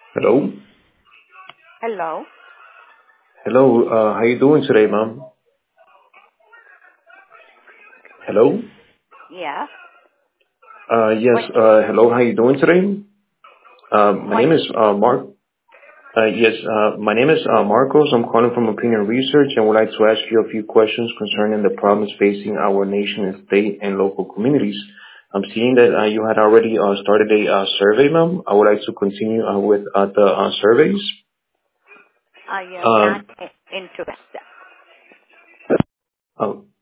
Hello. Hello? Hello. How you doing today, ma'am? Hello. Yeah. Yes. What Hello. How you doing today? My what name is Mark. Yes. My name is Marcos. I'm calling from Opinion Research, and would like to ask you a few questions concerning the problems facing our nation and state and local communities. I'm seeing that you had already started a survey, ma'am. I would like to continue with the surveys. I am not Um, interested.